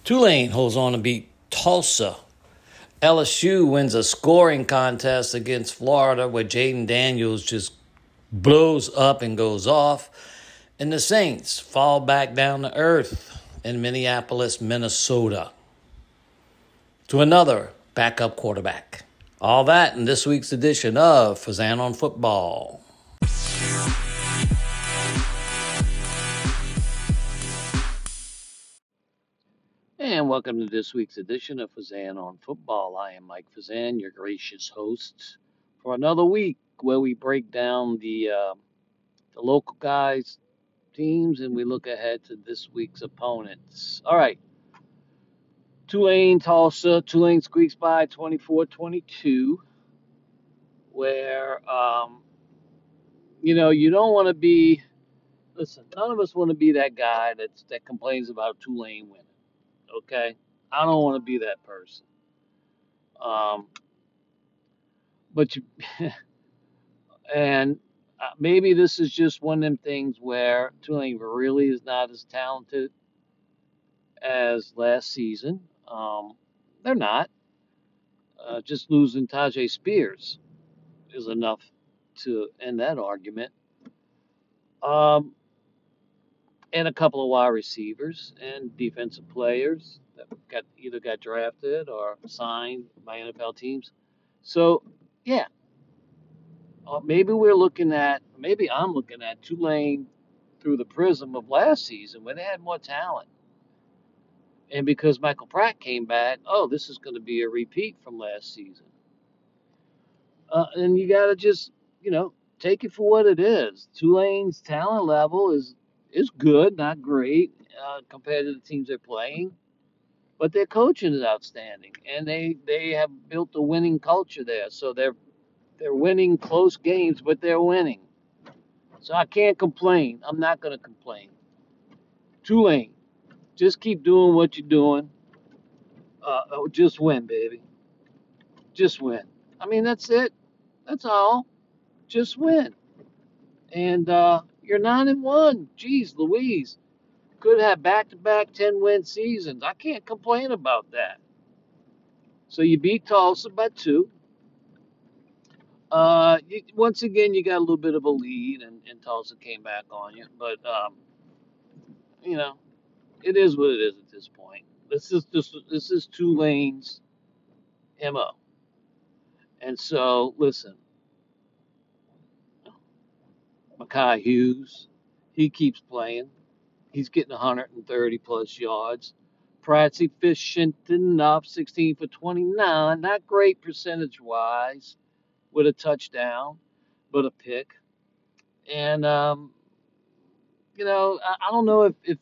Tulane holds on to beat Tulsa. LSU wins a scoring contest against Florida where Jaden Daniels just blows up and goes off. And the Saints fall back down to earth in Minneapolis, Minnesota to another backup quarterback. All that in this week's edition of Fazan on Football. And welcome to this week's edition of Fazan on Football. I am Mike Fazan, your gracious host, for another week where we break down the local guys' teams and we look ahead to this week's opponents. All right, Tulane, Tulsa. Tulane squeaks by 24-22, where you don't want to be. Listen, none of us want to be that guy that complains about Tulane winning. Okay, I don't want to be that person. But you, and maybe this is just one of them things where Tulane really is not as talented as last season. They're not. Just losing Tajay Spears is enough to end that argument. Um, and a couple of wide receivers and defensive players that either got drafted or signed by NFL teams. So, yeah, maybe I'm looking at Tulane through the prism of last season when they had more talent. And because Michael Pratt came back, this is going to be a repeat from last season. And you got to just, take it for what it is. Tulane's talent level is good, not great compared to the teams they're playing, but their coaching is outstanding, and they have built a winning culture there. So they're winning close games, but they're winning. So I can't complain. I'm not going to complain. Tulane, just keep doing what you're doing. Just win, baby. Just win. I mean, that's it. That's all. Just win. And you're 9-1. Jeez Louise. Could have back-to-back 10-win seasons. I can't complain about that. So you beat Tulsa by 2. Once again, you got a little bit of a lead, and Tulsa came back on you. But, it is what it is at this point. This is Tulane's MO. And so, listen, Mekhi Hughes, he keeps playing. He's getting 130 plus yards. Pratt's efficient enough, 16 for 29. Not great percentage wise with a touchdown, but a pick. And I don't know if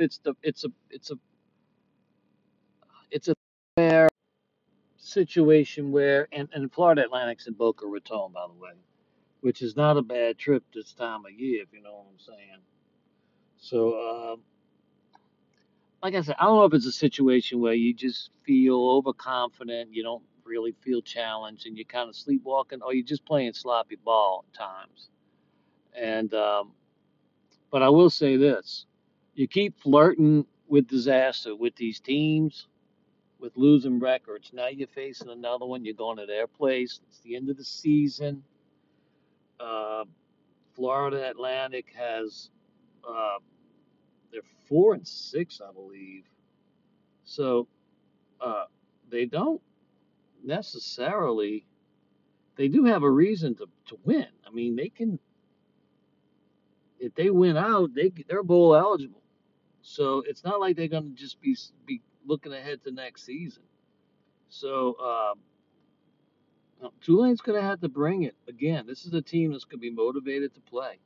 it's a fair situation where and Florida Atlantic's in Boca Raton, by the way, which is not a bad trip this time of year, if you know what I'm saying. So like I said, I don't know if it's a situation where you just feel overconfident, you don't really feel challenged, and you're kind of sleepwalking, or you're just playing sloppy ball at times. And but I will say this: you keep flirting with disaster with these teams, with losing records. Now you're facing another one. You're going to their place. It's the end of the season. Uh, Florida Atlantic has they're 4-6, I believe. So they don't necessarily. They do have a reason to win. I mean, they can if they win out, they're bowl eligible. So it's not like they're going to just be looking ahead to next season. So Tulane's going to have to bring it again. This is a team that's going to be motivated to play.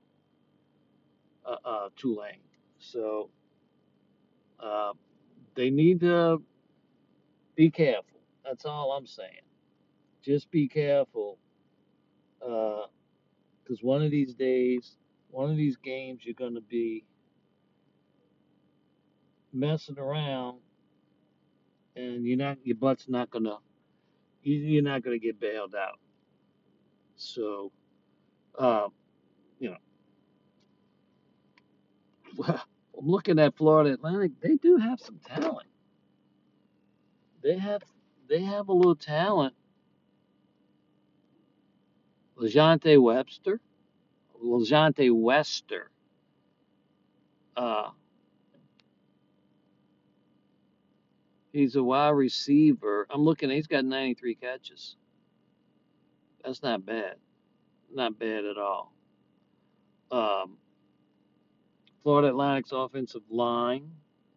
Tulane. So uh, they need to be careful. That's all I'm saying. Just be careful, because one of these days, one of these games, you're going to be messing around, and your butt's not gonna, you're not gonna get bailed out. So, uh, you know, I'm looking at Florida Atlantic. They do have some talent. They have they have a little talent. Lejante Webster, Lejante Wester. Uh, he's a wide receiver. I'm looking. He's got 93 catches. That's not bad. Not bad at all. Um, Florida Atlantic's offensive line.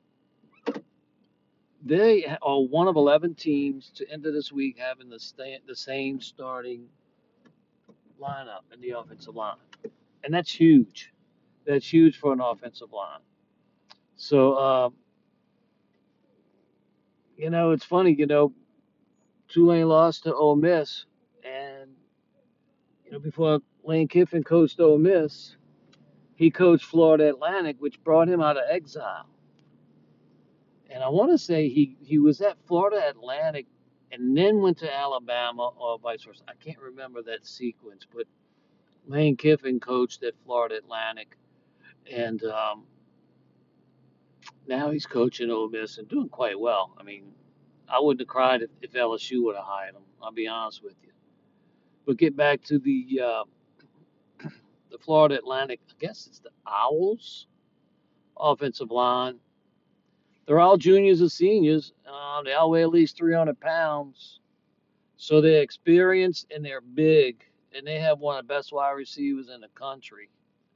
They are one of 11 teams to enter this week having the same starting lineup in the offensive line, and that's huge. That's huge for an offensive line. So, it's funny. Tulane lost to Ole Miss, and before Lane Kiffin coached Ole Miss, he coached Florida Atlantic, which brought him out of exile. And I want to say he was at Florida Atlantic and then went to Alabama or vice versa. I can't remember that sequence, but Lane Kiffin coached at Florida Atlantic, and now he's coaching Ole Miss and doing quite well. I mean, I wouldn't have cried if LSU would have hired him. I'll be honest with you. But get back to the Florida Atlantic. I guess it's the Owls offensive line. They're all juniors and seniors. They all weigh at least 300 pounds. So they're experienced and they're big. And they have one of the best wide receivers in the country.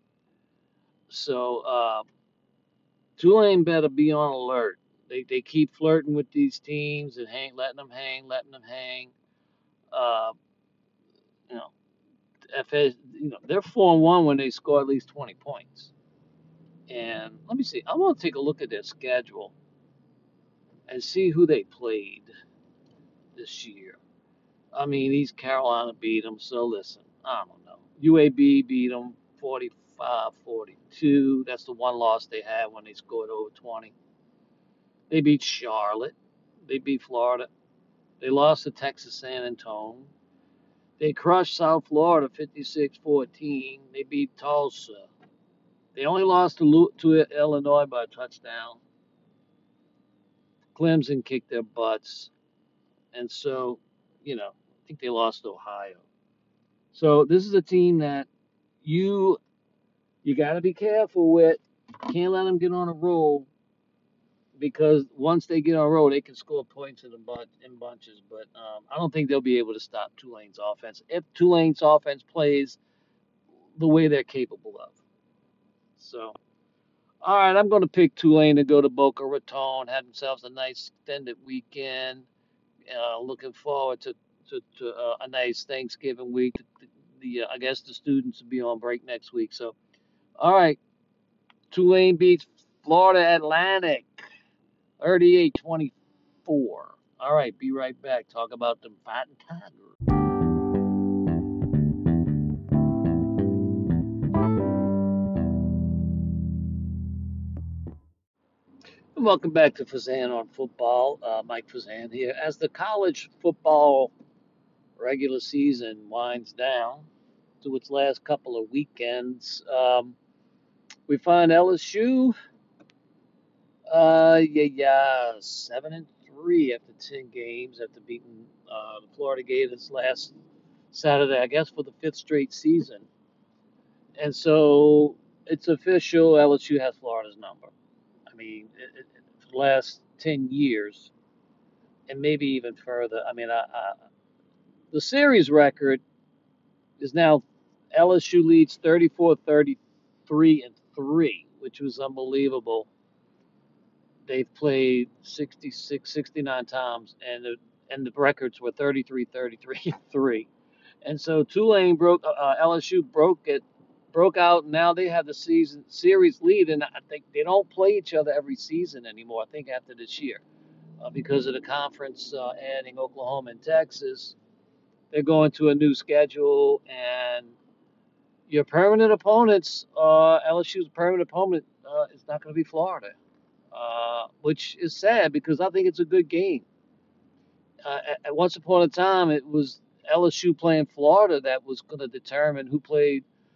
So Tulane better be on alert. They keep flirting with these teams and letting them hang. Uh, you know, they're 4-1 when they score at least 20 points. And let me see. I want to take a look at their schedule and see who they played this year. I mean, East Carolina beat them, so listen, I don't know. UAB beat them 45-42. That's the one loss they had when they scored over 20. They beat Charlotte. They beat Florida. They lost to Texas San Antonio. They crushed South Florida 56-14. They beat Tulsa. They only lost to Illinois by a touchdown. Clemson kicked their butts. And so, I think they lost to Ohio. So this is a team that you you got to be careful with. Can't let them get on a roll because once they get on a roll, they can score points in bunches. But I don't think they'll be able to stop Tulane's offense if Tulane's offense plays the way they're capable of. So, all right, I'm going to pick Tulane to go to Boca Raton, have themselves a nice extended weekend. Looking forward to a nice Thanksgiving week. I guess the students will be on break next week. So, all right, Tulane beats Florida Atlantic 38-24. All right, be right back. Talk about them fighting Tigers. And welcome back to Fazan on Football. Mike Fazan here. As the college football regular season winds down to its last couple of weekends, we find LSU, 7-3 after 10 games after beating the Florida Gators last Saturday, I guess, for the fifth straight season. And so it's official. LSU has Florida's number. I mean, for the last 10 years, and maybe even further. I mean, the series record is now LSU leads 34-33-3, which was unbelievable. They've played 66, 69 times, and the records were 33-33-3. And so Tulane LSU broke out. And now they have the season series lead, and I think they don't play each other every season anymore. I think after this year, because of the conference adding Oklahoma and Texas, they're going to a new schedule, and your permanent opponents, LSU's permanent opponent, is not going to be Florida, which is sad because I think it's a good game. At once upon a time, it was LSU playing Florida that was going to determine who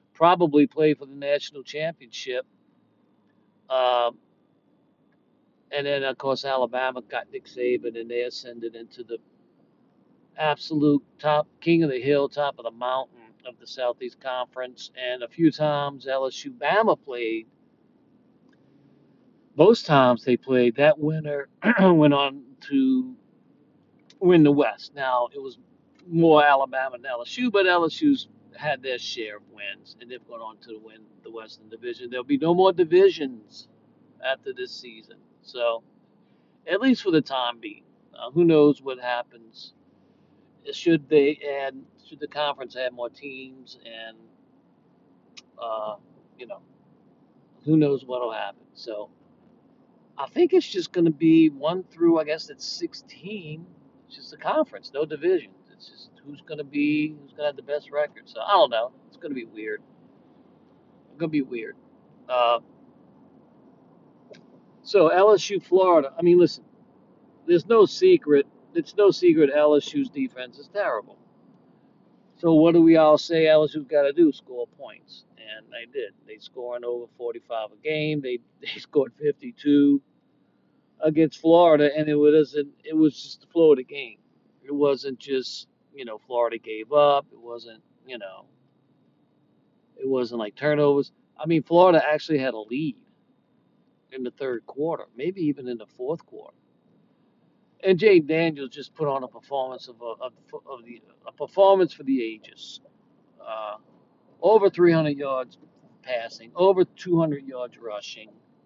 probably played for the national championship. Uh, And then, of course, Alabama got Nick Saban, and they ascended into the absolute top, king of the hill, top of the mountain of the Southeast Conference. And a few times LSU Bama played, most times they played, that winner went on to win the West. Now, it was more Alabama than LSU, but LSU's had their share of wins, and they've gone on to win the Western Division. There'll be no more divisions after this season. So, at least for the time being. Who knows what happens? Should they add? Should the conference add more teams? And uh, you know, who knows what'll happen? So I think it's just going to be one through. I guess it's 16. It's just a conference, no divisions. It's just who's going to have the best record. So I don't know. It's going to be weird. It's going to be weird. Uh, so LSU, Florida. I mean, listen. There's no secret. It's no secret LSU's defense is terrible. So what do we all say LSU's got to do? Score points, and they did. They scoring over 45 a game. They scored 52 against Florida, and it was just the flow of the game. It wasn't just Florida gave up. It wasn't like turnovers. I mean, Florida actually had a lead in the third quarter, maybe even in the fourth quarter. And Jay Daniels just put on a performance a performance for the ages. Uh, Over 300 yards passing, over 200 yards rushing.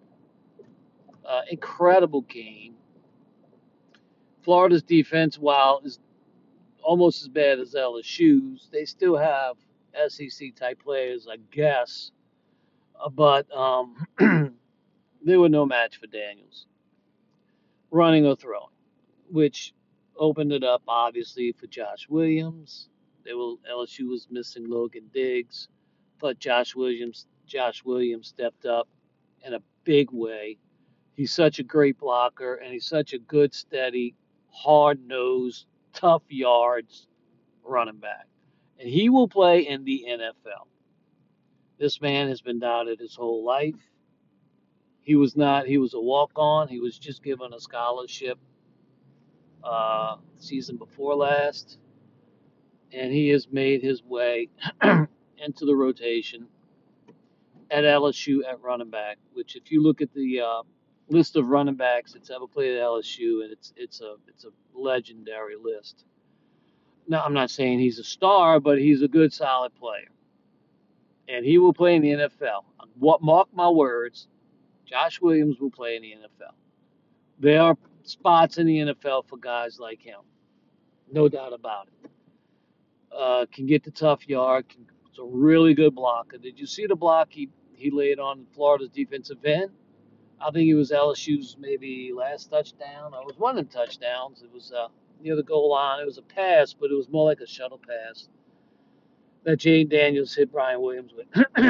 Incredible game. Florida's defense, while is almost as bad as LSU's, they still have SEC type players, I guess. But they were no match for Daniels, running or throwing, which opened it up obviously for Josh Williams. LSU was missing Logan Diggs, but Josh Williams stepped up in a big way. He's such a great blocker, and he's such a good, steady, hard-nosed, tough yards running back. And he will play in the NFL. This man has been doubted his whole life. He was a walk-on. He was just given a scholarship season before last, and he has made his way into the rotation at LSU at running back. Which, if you look at the list of running backs that's ever played at LSU, and it's a legendary list. Now, I'm not saying he's a star, but he's a good, solid player, and he will play in the NFL. What mark my words, Josh Williams will play in the NFL. There are spots in the NFL for guys like him, no doubt about it. Can get the tough yard. It's a really good blocker. Did you see the block he laid on Florida's defensive end? I think it was LSU's maybe last touchdown. It was one of the touchdowns. It was near the goal line. It was a pass, but it was more like a shuttle pass that Jane Daniels hit Brian Williams with.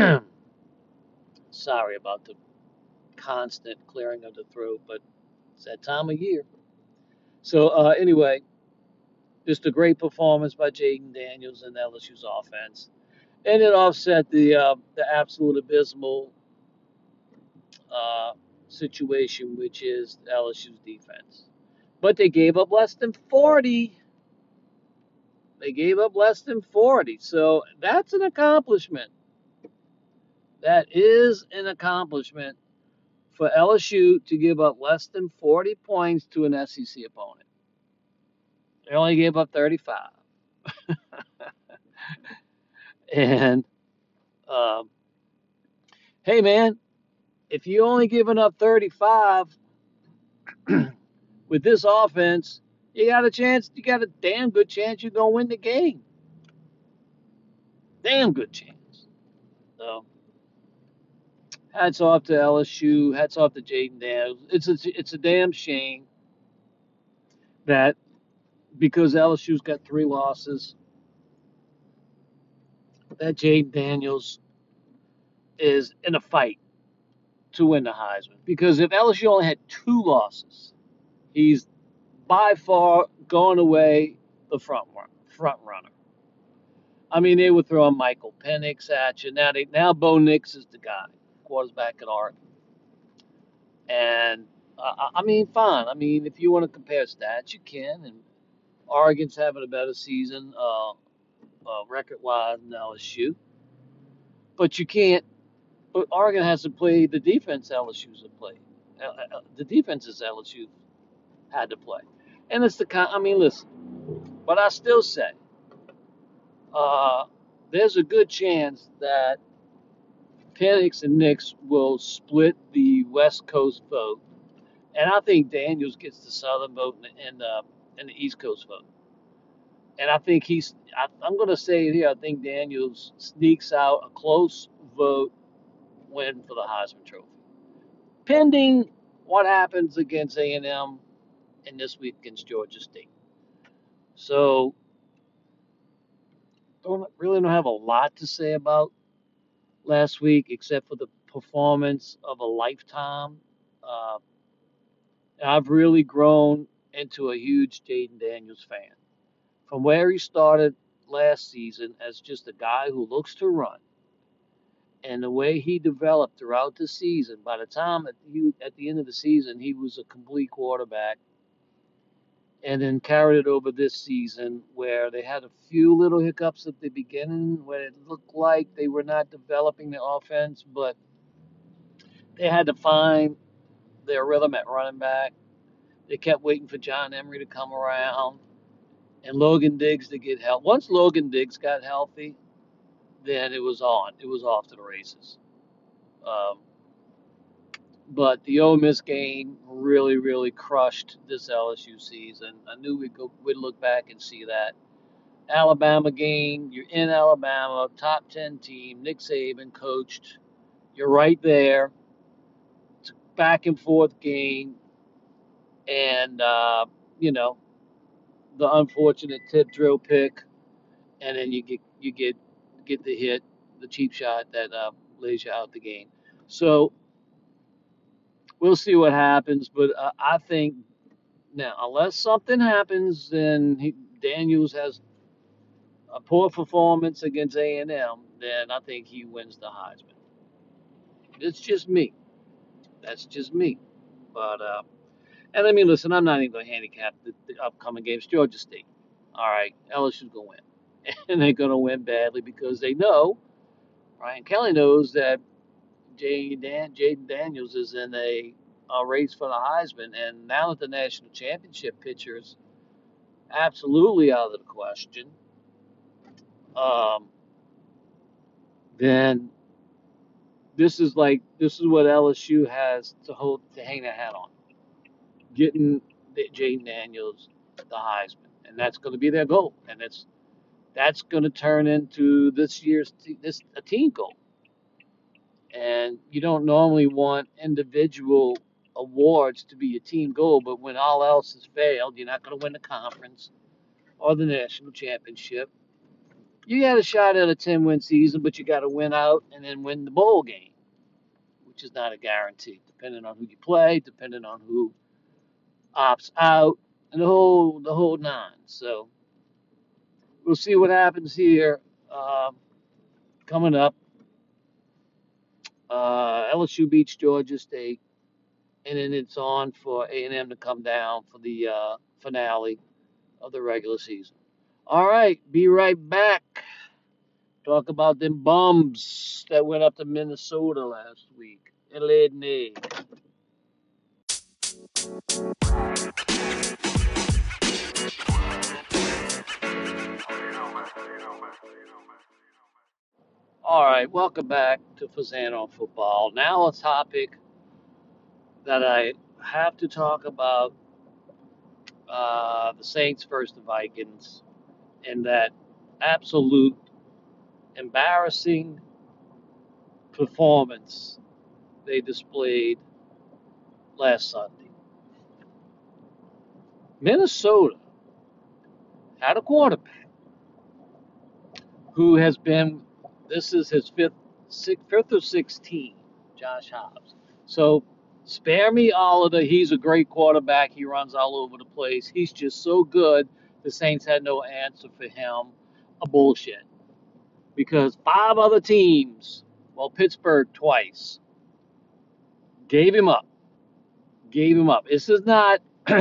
Sorry about the constant clearing of the throat, but it's that time of year. So anyway, just a great performance by Jaden Daniels and LSU's offense, and it offset the absolute abysmal uh, situation, which is LSU's defense. But they gave up less than 40. They gave up less than 40. So that's an accomplishment. That is an accomplishment for LSU to give up less than 40 points to an SEC opponent. They only gave up 35. And hey, man, if you only giving up 35 with this offense, you got a damn good chance you're going to win the game. Damn good chance. So, hats off to LSU. Hats off to Jaden Daniels. It's a damn shame that because LSU's got 3 losses, that Jaden Daniels is in a fight to win the Heisman. Because if LSU only had 2 losses, he's by far going away the front runner. I mean, they were throwing Michael Penix at you. Now Bo Nix is the guy, quarterback at Oregon. And I mean, fine. I mean, if you want to compare stats, you can. And Oregon's having a better season, record-wise than LSU. But you can't. But Oregon hasn't played the defense LSU's have played. The defenses LSU had to play, and it's the kind. I mean, listen. But I still say, uh, there's a good chance that Penix and Nix will split the West Coast vote, and I think Daniels gets the Southern vote and the East Coast vote. And I think I'm going to say it here. I think Daniels sneaks out a close vote win for the Heisman Trophy, pending what happens against A&M and this week against Georgia State. So don't have a lot to say about last week except for the performance of a lifetime. Uh, I've really grown into a huge Jaden Daniels fan. From where he started last season as just a guy who looks to run, and the way he developed throughout the season, by the time at the end of the season, he was a complete quarterback, and then carried it over this season where they had a few little hiccups at the beginning where it looked like they were not developing the offense, but they had to find their rhythm at running back. They kept waiting for John Emery to come around and Logan Diggs to get help. Once Logan Diggs got healthy, then it was on. It was off to the races. Um, but the Ole Miss game really, really crushed this LSU season. I knew we'd look back and see that. Alabama game, you're in Alabama, top 10 team, Nick Saban coached. You're right there. It's a back and forth game. And, you know, the unfortunate tip drill pick. And then you get the hit, the cheap shot that lays you out the game. So we'll see what happens. But I think now, unless something happens, then Daniels has a poor performance against A&M, then I think he wins the Heisman. It's just me. That's just me. But and I mean, listen, I'm not even going to handicap the upcoming games. Georgia State, all right, LSU's going to win, and they're going to win badly because they know Ryan Kelly knows that Jaden Daniels is in a race for the Heisman, and now that the national championship picture is absolutely out of the question, um, then this is what LSU has to hang their hat on, getting Jaden Daniels the Heisman, and that's going to be their goal, and that's going to turn into this year's this a team goal. And you don't normally want individual awards to be a team goal, but when all else has failed, you're not going to win the conference or the national championship. You got a shot at a 10-win season, but you got to win out and then win the bowl game, which is not a guarantee, depending on who you play, depending on who opts out, and the whole nine. So we'll see what happens here coming up. LSU beats Georgia State, and then it's on for A&M to come down for the finale of the regular season. All right, be right back. Talk about them bums that went up to Minnesota last week and laid an egg. All right, welcome back to Fazano Football. Now a topic that I have to talk about the Saints versus the Vikings and that absolute embarrassing performance they displayed last Sunday. Minnesota had a quarterback who has been, this is his fifth or 16, Josh Hobbs. So spare me all of the, he's a great quarterback, he runs all over the place, he's just so good, the Saints had no answer for him. A bullshit. Because 5 other teams, well, Pittsburgh twice, gave him up. Gave him up. This is not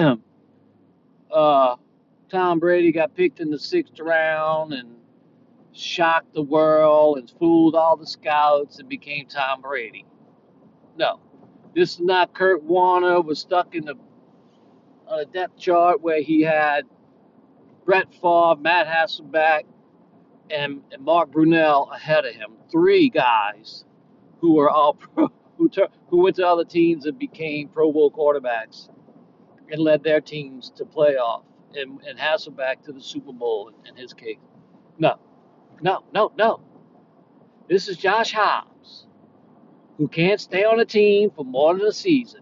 Tom Brady got picked in the 6th round and shocked the world and fooled all the scouts and became Tom Brady. No, this is not Kurt Warner was stuck in the on a depth chart where he had Brett Favre, Matt Hasselbeck, and Mark Brunell ahead of him. Three guys who were all pro, who went to other teams and became Pro Bowl quarterbacks and led their teams to playoff and Hasselbeck to the Super Bowl in his case. No, no, no, no. This is Josh Hobbs, who can't stay on a team for more than a season.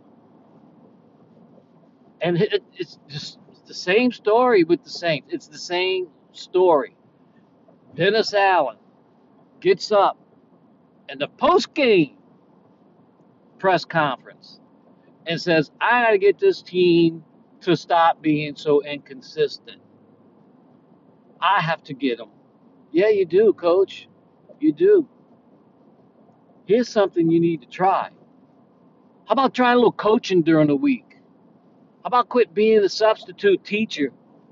And it's just the same story with the Saints. It's the same story. Dennis Allen gets up in the post-game press conference and says, I got to get this team to stop being so inconsistent. I have to get them. Yeah, you do, coach. You do. Here's something you need to try. How about trying a little coaching during the week? How about quit being the substitute teacher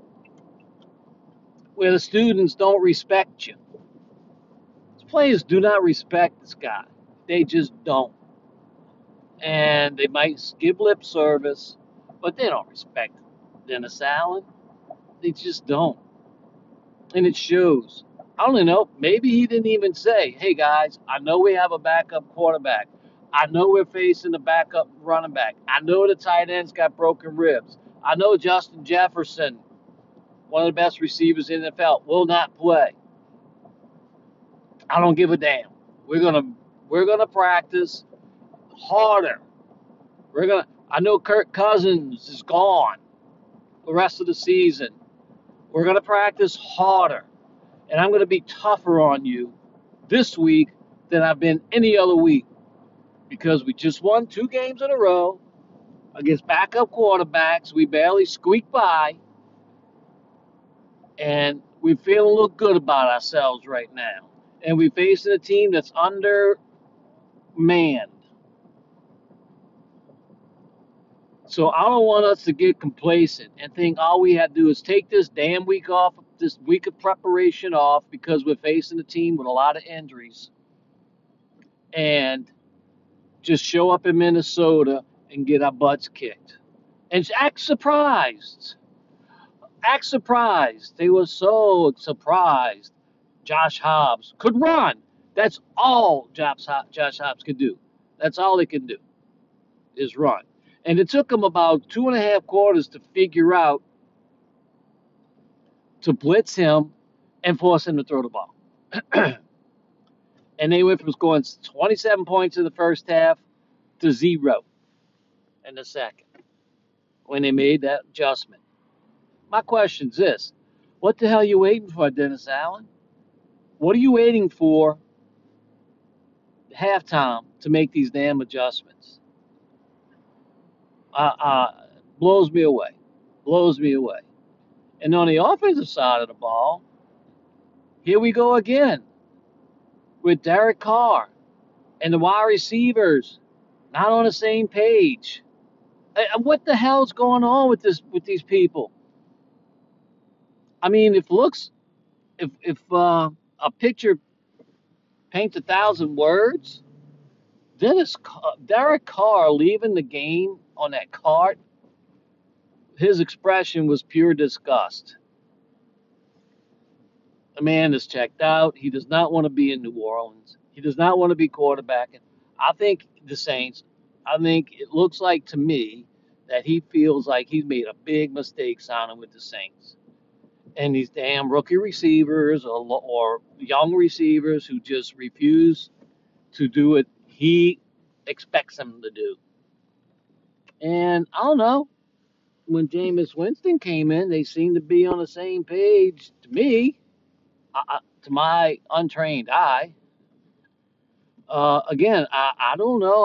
where the students don't respect you? These players do not respect this guy. They just don't. And they might give lip service, but they don't respect Dennis Allen. They just don't. And it shows. I don't know. Maybe he didn't even say, hey, guys, I know we have a backup quarterback. I know we're facing a backup running back. I know the tight end's got broken ribs. I know Justin Jefferson, one of the best receivers in the NFL, will not play. I don't give a damn. We're gonna practice harder. I know Kirk Cousins is gone the rest of the season. We're gonna practice harder. And I'm gonna be tougher on you this week than I've been any other week. Because we just won 2 games in a row against backup quarterbacks. We barely squeaked by. And we feel a little good about ourselves right now. And we're facing a team that's undermanned. So I don't want us to get complacent and think all we have to do is take this damn week off, this week of preparation off, because we're facing a team with a lot of injuries, and just show up in Minnesota and get our butts kicked. And act surprised. Act surprised. They were so surprised Josh Hobbs could run. That's all Josh Hobbs could do. That's all he can do is run. And it took him about 2.5 quarters to figure out to blitz him and force him to throw the ball. And they went from scoring 27 points in the first half to 0 in the second when they made that adjustment. My question's this. What the hell are you waiting for, Dennis Allen? What are you waiting for halftime to make these damn adjustments? Blows me away. Blows me away. And on the offensive side of the ball, here we go again with Derek Carr and the wide receivers not on the same page. What the hell's going on with these people? I mean, if a picture paints 1,000 words, Derek Carr leaving the game on that cart, his expression was pure disgust. The man is checked out. He does not want to be in New Orleans. He does not want to be quarterbacking. I think it looks like to me that he feels like he's made a big mistake signing with the Saints. And these damn rookie receivers or young receivers who just refuse to do what he expects them to do. And I don't know. When Jameis Winston came in, they seemed to be on the same page to me, to my untrained eye. Again, I don't know.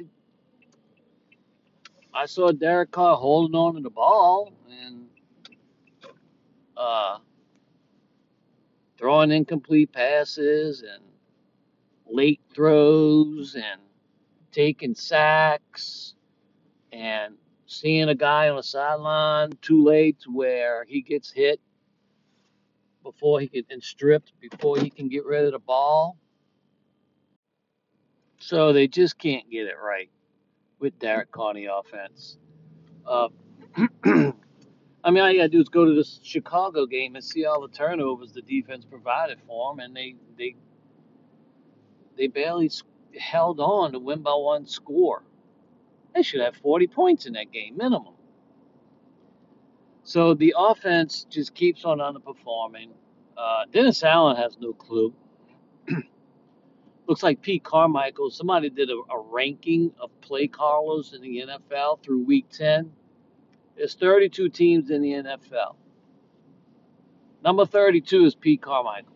I saw Derek Carr holding on to the ball and throwing incomplete passes and late throws and taking sacks and seeing a guy on the sideline too late to where he gets hit before he can and stripped before he can get rid of the ball. So they just can't get it right with Derek Carr on the offense. Uh, I mean, all you gotta do is go to the Chicago game and see all the turnovers the defense provided for them, and they barely held on to win by one score. They should have 40 points in that game minimum. So the offense just keeps on underperforming. Dennis Allen has no clue. Looks like Pete Carmichael. Somebody did a ranking of play callers in the NFL through Week 10. There's 32 teams in the NFL. Number 32 is Pete Carmichael.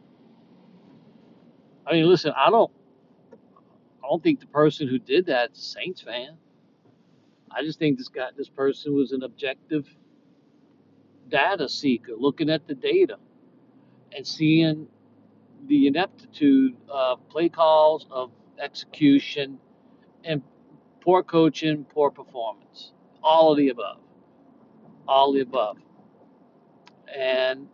I mean, listen, I don't think the person who did that is a Saints fan. I just think this person was an objective data seeker, looking at the data and seeing the ineptitude of play calls, of execution, and poor coaching, poor performance. All of the above. All of the above. And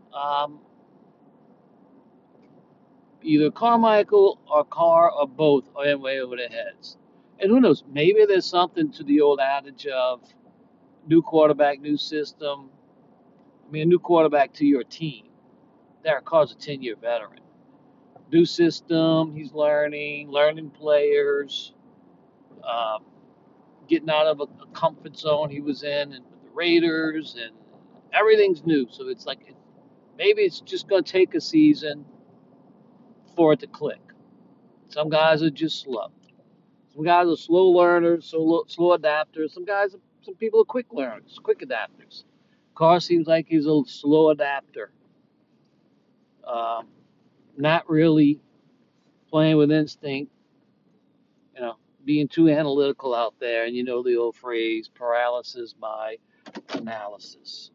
either Carmichael or Carr or both are in way over their heads. And who knows, maybe there's something to the old adage of new quarterback, new system. I mean, a new quarterback to your team. Derek Carr's a 10-year veteran. New system, he's learning players, uh, getting out of a comfort zone he was in and with the Raiders, and everything's new. So it's like maybe it's just going to take a season for it to click. Some guys are just slow. Some guys are slow learners, slow adapters. Some people are quick learners, quick adapters. Carr seems like he's a slow adapter, um, not really playing with instinct. You know, being too analytical out there, and you know the old phrase, paralysis by analysis.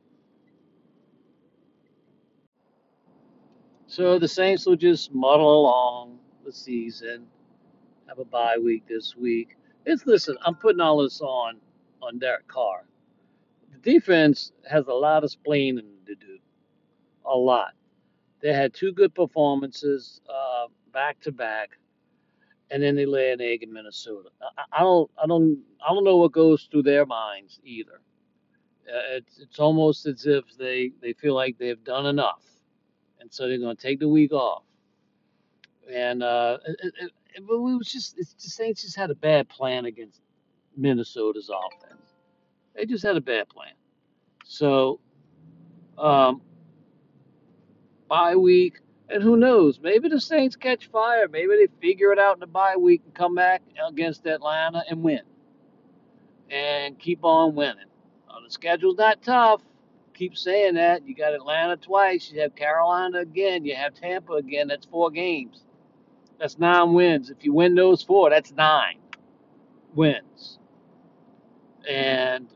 So the Saints will just muddle along the season, have a bye week this week. Listen, I'm putting all this on Derek Carr. The defense has a lot of splaining to do, a lot. They had two good performances back to back, and then they lay an egg in Minnesota. I don't know what goes through their minds either. It's almost as if they feel like they've done enough, and so they're going to take the week off. And it was just it's the Saints just had a bad plan against Minnesota's offense. They just had a bad plan. So um, bye week, and who knows? Maybe the Saints catch fire. Maybe they figure it out in the bye week and come back against Atlanta and win, and keep on winning. The schedule's not tough. Keep saying that. You got Atlanta twice. You have Carolina again. You have Tampa again. That's 4 games. That's 9 wins. If you win those 4, that's 9 wins. And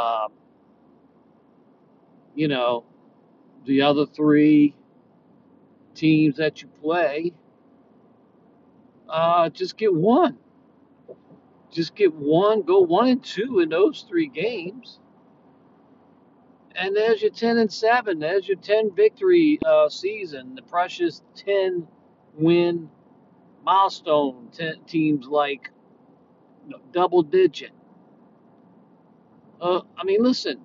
you know the other 3 teams that you play, just get one. Just get one. Go 1-2 in those 3 games, and there's your 10-7. There's your 10 victory season. The precious 10 win milestone. Teams like double digit. I mean, listen,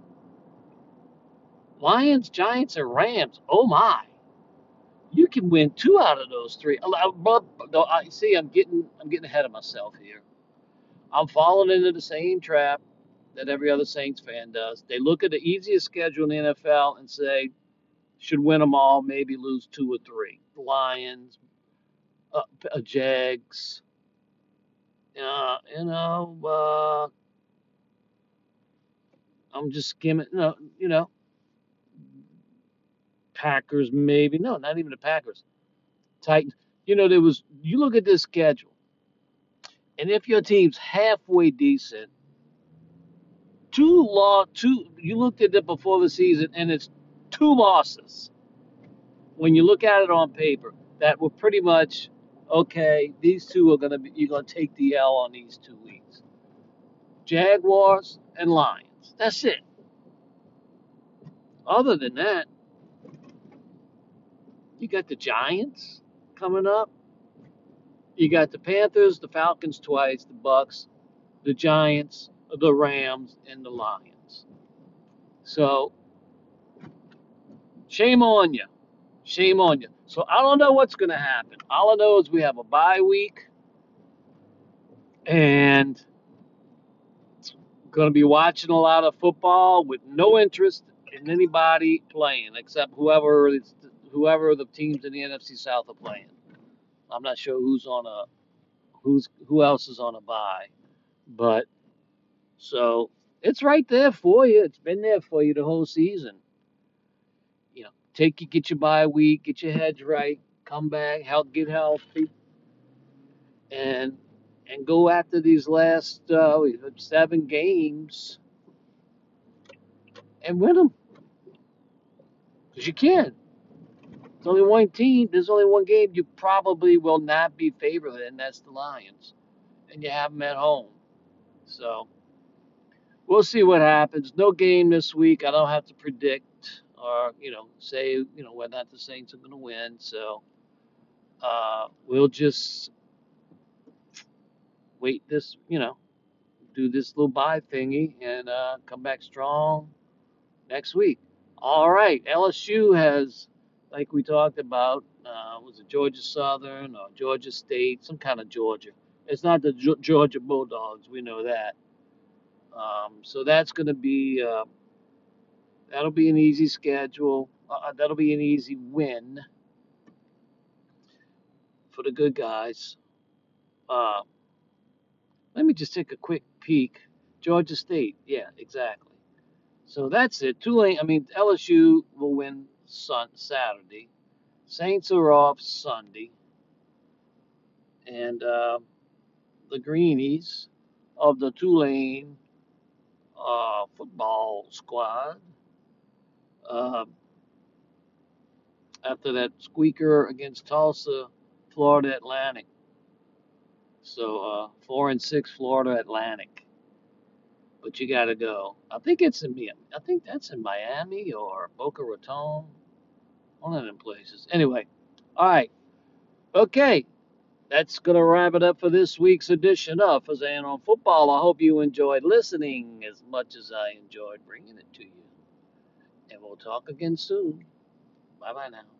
Lions, Giants, and Rams. Oh my, you can win 2 out of those 3. I see. I'm getting ahead of myself here. I'm falling into the same trap that every other Saints fan does. They look at the easiest schedule in the NFL and say, should win them all, maybe lose 2 or 3. The Lions, Jags, I'm just skimming. No, Packers maybe. No, not even the Packers. Titans. You look at this schedule, and if your team's halfway decent, you looked at it before the season, and it's 2 losses. When you look at it on paper, that were pretty much okay. These 2 you're gonna take the L on these 2 weeks. Jaguars and Lions. That's it. Other than that, you got the Giants coming up. You got the Panthers, the Falcons twice, the Bucks, the Giants, the Rams, and the Lions. So shame on you. Shame on you. So I don't know what's going to happen. All I know is we have a bye week and going to be watching a lot of football with no interest in anybody playing except whoever the teams in the NFC South are playing. I'm not sure who else is on a bye, but so it's right there for you. It's been there for you the whole season. Get your bye week, get your heads right, come back, get healthy, and go after these last 7 games and win them because you can. There's only one team. There's only one game you probably will not be favored in. That's the Lions, and you have them at home. So we'll see what happens. No game this week. I don't have to predict or say whether or not the Saints are going to win. So we'll just wait do this little bye thingy and come back strong next week. All right, LSU has, like we talked about, was it Georgia Southern or Georgia State, some kind of Georgia. It's not the Georgia Bulldogs, we know that. So that's going to be that'll be an easy schedule. That'll be an easy win for the good guys. Uh, Let me just take a quick peek. Georgia State, yeah, exactly. So that's it. LSU will win Saturday. Saints are off Sunday, and the Greenies of the Tulane football squad, uh, after that squeaker against Tulsa, Florida Atlantic. So 4-6 Florida Atlantic, but you got to go. I think that's in Miami or Boca Raton, one of them places. Anyway, all right, okay. That's going to wrap it up for this week's edition of Fazan on Football. I hope you enjoyed listening as much as I enjoyed bringing it to you. And we'll talk again soon. Bye bye now.